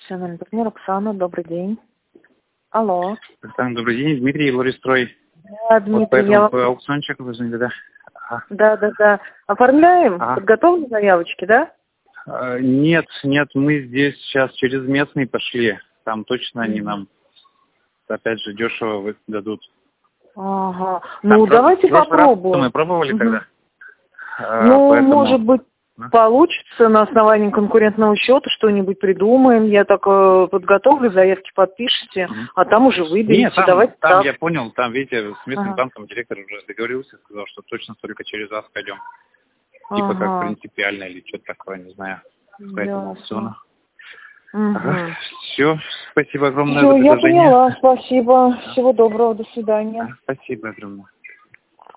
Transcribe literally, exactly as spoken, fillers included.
Профессиональный партнер Оксана, добрый день. Алло. Оксана, добрый день. Дмитрий Лористрой. Да, Дмитрий, вот поэтому я вам... по аукциончику вы звонили, да? Ага. Да, да, да. Оформляем? Ага. Подготовлены заявочки, да? А, нет, нет, мы здесь сейчас через местный пошли. Там точно они нам, опять же, дешево вы- дадут. Ага. Там Ну, про- давайте в прошлый раз попробуем. мы пробовали Мгм. тогда. А, Ну, поэтому- может быть, Да. получится на основании конкурентного счета, что-нибудь придумаем. Я так э, подготовлю, заявки подпишите, Мгм. а там уже выберите. Нет, там, Давайте там так. я понял, там, видите, с местным Ага. банком директор уже договорился, сказал, что точно только через вас пойдем. Типа как Ага. принципиально или что-то такое, не знаю. По этому аукциону. Угу. Ага. Все, спасибо огромное Все, за я предложение. поняла. Спасибо. Всего доброго. До свидания. А, Спасибо огромное.